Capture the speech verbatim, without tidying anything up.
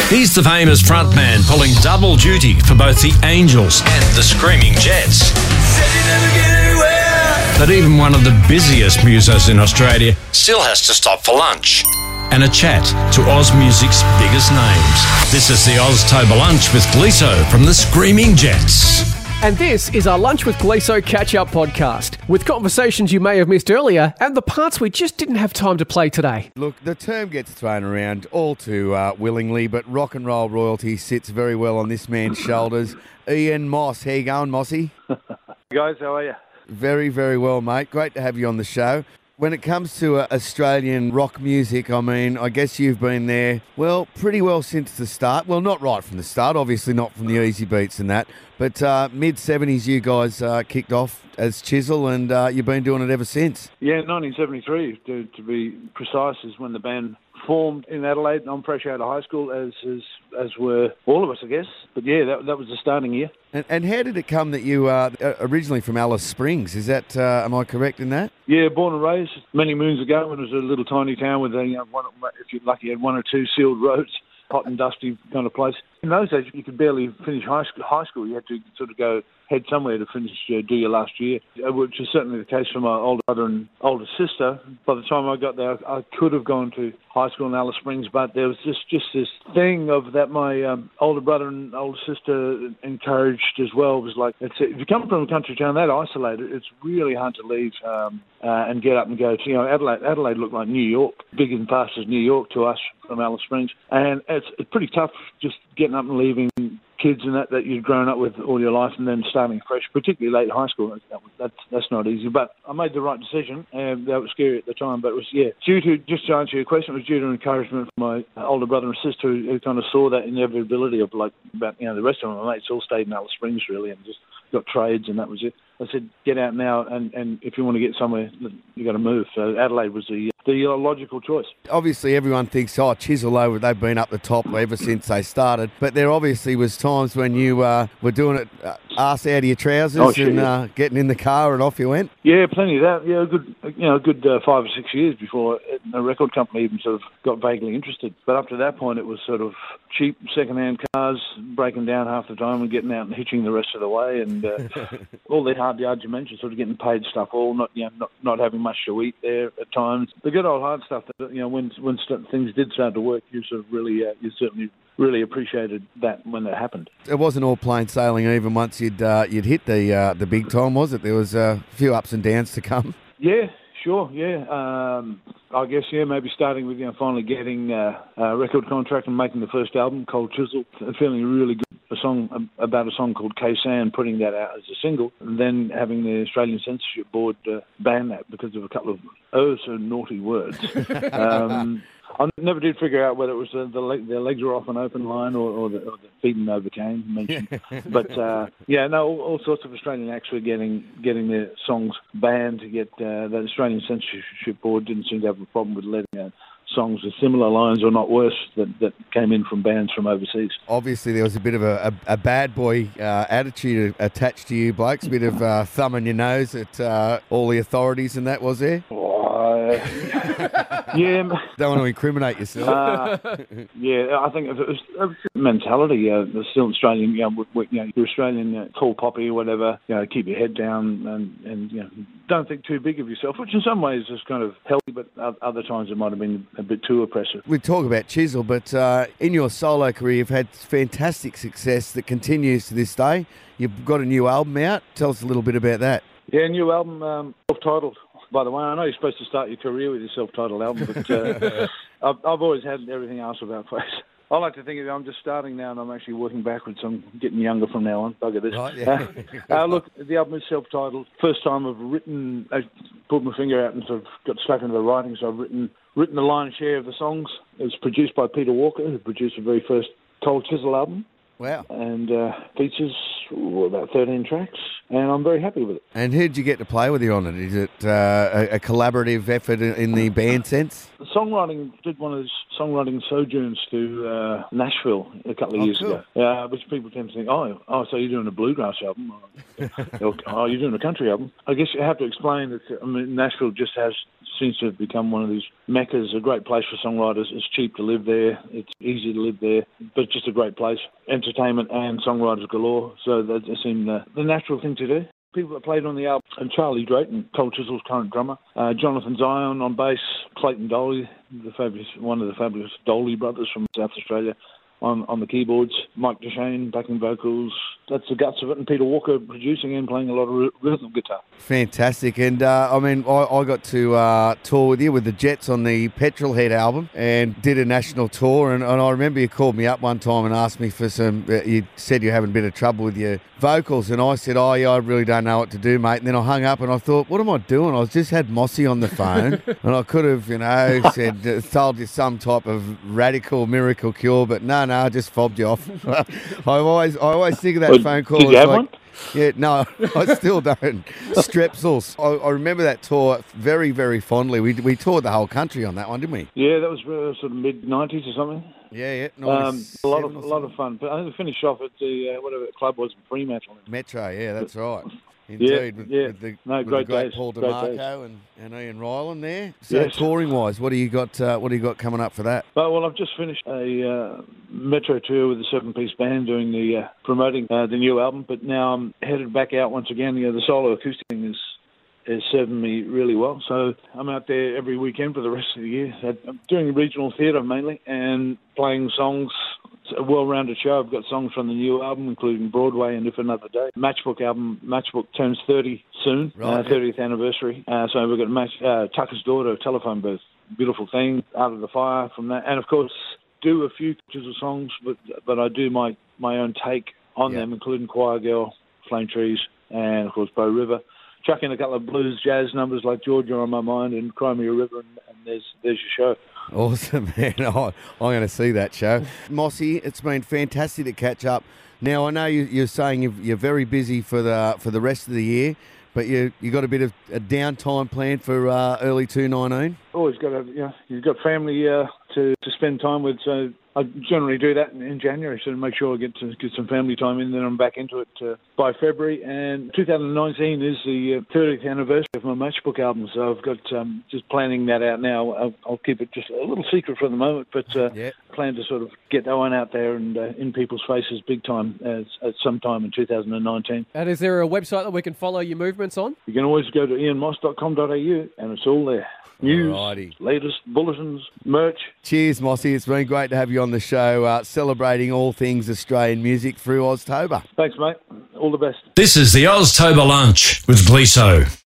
He's the famous frontman pulling double duty for both the Angels and the Screaming Jets. But even one of the busiest musos in Australia still has to stop for lunch. And a chat to Oz music's biggest names. This is the Oztober Lunch with Gleeso from the Screaming Jets. And this is our Lunch with Gleeso catch-up podcast, with conversations you may have missed earlier and the parts we just didn't have time to play today. Look, the term gets thrown around all too uh, willingly, but rock and roll royalty sits very well on this man's shoulders. Ian Moss, how you going, Mossy? Guys, how are you? Very, very well, mate. Great to have you on the show. When it comes to uh, Australian rock music, I mean, I guess you've been there, well, pretty well since the start. Well, not right from the start, obviously not from the easy beats and that, but uh, mid-seventies you guys uh, kicked off as Chisel, and uh, you've been doing it ever since. Yeah, nineteen seventy-three, to, to be precise, is when the band formed in Adelaide. I'm fresh out of high school, as as, as were all of us, I guess. But yeah, that, that was the starting year. And, and how did it come that you are uh, originally from Alice Springs? Is that, uh, am I correct in that? Yeah, born and raised many moons ago when it was a little tiny town with, a, you know, one, if you're lucky, you had one or two sealed roads, hot and dusty kind of place. In those days, you could barely finish high school. High school, you had to sort of go head somewhere to finish, uh, do your last year, which is certainly the case for my older brother and older sister. By the time I got there, I could have gone to high school in Alice Springs, but there was just, just this thing of that my um, older brother and older sister encouraged as well. It was like, it's, if you come from a country town that isolated, it's really hard to leave um, uh, and get up and go to, you know, Adelaide, Adelaide looked like New York, big and fast as New York to us from Alice Springs. And it's, it's pretty tough just getting up and leaving kids and that that you've grown up with all your life and then starting fresh, particularly late high school. That, that's that's not easy. But I made the right decision, and that was scary at the time. But it was, yeah, due to, just to answer your question, it was due to encouragement from my older brother and sister who, who kind of saw that inevitability of, like, about, you know, the rest of my mates all stayed in Alice Springs really and just got trades, and that was it. I said, get out now, and, and if you want to get somewhere, you got to move. So Adelaide was the the logical choice. Obviously, everyone thinks, oh, Chisel over, they've been up the top ever since they started. But there obviously was times when you uh, were doing it uh, arse out of your trousers oh, shit, and yeah. uh, getting in the car and off you went. Yeah, plenty of that. Yeah, a good, you know, a good uh, five or six years before a record company even sort of got vaguely interested. But up to that point, it was sort of cheap second-hand cars, breaking down half the time and getting out and hitching the rest of the way, and uh, all the hard yards you mentioned, sort of getting paid stuff, all not, you know, not not having much to eat there at times. The good old hard stuff that, you know, when when st- things did start to work, you sort of really, uh, you certainly really appreciated that when that happened. It wasn't all plain sailing even once you'd uh, you'd hit the uh, the big time, was it? There was a few ups and downs to come. Yeah. Sure, yeah. Um, I guess, yeah, maybe starting with, you know, finally getting uh, a record contract and making the first album, Cold Chisel, and feeling really good. A song about a song called K-San, putting that out as a single, and then having the Australian Censorship Board uh, ban that because of a couple of oh so naughty words. um, I never did figure out whether it was the, the, leg, the legs were off an open line or, or, the, or the feet and overcame mentioned. But uh, yeah, no, all, all sorts of Australian acts were getting getting their songs banned. To get uh, the Australian Censorship Board didn't seem to have a problem with letting uh, songs with similar lines or not worse that, that came in from bands from overseas. Obviously, there was a bit of a, a, a bad boy uh, attitude attached to you blokes, a bit of uh, thumb in your nose at uh, all the authorities and that, was there? Oh, yeah. Don't want to incriminate yourself. Uh, yeah, I think it was, it was mentality. Uh, there's still Australian, you know, you know, you're Australian, uh, tall poppy or whatever. You know, keep your head down and, and you know, don't think too big of yourself, which in some ways is kind of healthy, but other times it might have been a bit too oppressive. We talk about Chisel, but uh, in your solo career, you've had fantastic success that continues to this day. You've got a new album out. Tell us a little bit about that. Yeah, new album, um, self-titled. By the way, I know you're supposed to start your career with your self-titled album, but uh, I've, I've always had everything else about face. I like to think of it, I'm just starting now and I'm actually working backwards. I'm getting younger from now on. Bugger this. Right, yeah. uh, uh, look, the album is self-titled. First time I've written, I pulled my finger out and sort of got stuck into the writing, so I've written written the lion's share of the songs. It was produced by Peter Walker, who produced the very first Cold Chisel album. Wow. And uh, features ooh, about thirteen tracks, and I'm very happy with it. And who did you get to play with you on it? Is it uh, a, a collaborative effort in, in the band sense? The songwriting, did one of those songwriting sojourns to uh, Nashville a couple of oh, years cool. ago, uh, which people tend to think, oh, oh, so you're doing a bluegrass album? oh, you're doing a country album? I guess you have to explain that, I mean, Nashville just has seems to have become one of these meccas, a great place for songwriters. It's cheap to live there. It's easy to live there, but it's just a great place. Entertainment and songwriters galore. So that seemed the, the natural thing to do. People that played on the album, and Charlie Drayton, Cold Chisel's current drummer, uh, Jonathan Zion on bass, Clayton Doley, the fabulous, one of the fabulous Doley brothers from South Australia, on, on the keyboards, Mike DeShane backing vocals. That's the guts of it, and Peter Walker producing and playing a lot of rhythm guitar. Fantastic. And, uh, I mean, I, I got to uh, tour with you with the Jets on the Petrolhead album and did a national tour. And, and I remember you called me up one time and asked me for some, uh, you said you're having a bit of trouble with your vocals. And I said, oh, yeah, I really don't know what to do, mate. And then I hung up and I thought, what am I doing? I just had Mossy on the phone and I could have, you know, said, uh, told you some type of radical miracle cure, but no, no, I just fobbed you off. I always, I always think of that phone call. Did you have like, one? Yeah, no, I still don't. Strepsils. I, I remember that tour very, very fondly. We we toured the whole country on that one, didn't we? Yeah, that was uh, sort of mid nineties or something. Yeah, yeah. Um, a lot of a lot of fun. But I think we finished off at the uh, whatever the club was in Fremantle. Metro. Yeah, that's right. Indeed, yeah, with, yeah. with the, no, with great the great days. Paul Great DeMarco days. and, and Ian Ryland there. So Yes. touring wise, what do you got? Uh, what do you got coming up for that? But, well, I've just finished a uh, Metro tour with a seven-piece band doing the uh, promoting uh, the new album. But now I'm headed back out once again. You know, the solo acoustic thing is is serving me really well. So I'm out there every weekend for the rest of the year. I'm doing regional theatre mainly and playing songs. It's a well-rounded show. I've got songs from the new album, including Broadway and If Another Day. Matchbook album, Matchbook turns thirty soon, Right, uh, thirtieth anniversary. Uh, so we've got Match, uh, Tucker's Daughter, Telephone Booth, beautiful thing, Out of the Fire from that. And, of course, do a few chisel songs, but but I do my, my own take on Yeah. them, including Choir Girl, Flame Trees, and, of course, Bow River. Chuck in a couple of blues jazz numbers like Georgia on My Mind and Cry Me a River, and, and there's there's your show. Awesome, man. Oh, I'm going to see that show. Mossy, it's been fantastic to catch up. Now, I know you, you're saying you've, you're very busy for the for the rest of the year, but you you got a bit of a downtime planned for uh, early two nineteen? Always got a, you know, you've got family uh, to, to spend time with, so I generally do that in, in January, so to make sure I get to get some family time in, then I'm back into it uh, by February. And two thousand nineteen is the uh, thirtieth anniversary of my Matchbook album, so I've got um, just planning that out now. I'll, I'll keep it just a little secret for the moment, but uh, Yeah. plan to sort of get that one out there and uh, in people's faces big time as, at some time in two thousand nineteen. And is there a website that we can follow your movements on? You can always go to ian moss dot com dot a u and it's all there. News, Alrighty. latest bulletins, merch. Cheers, Mossy. It's been great to have you on the show, uh, celebrating all things Australian music through Oztober. Thanks, mate. All the best. This is the Oztober Lunch with Gleeso.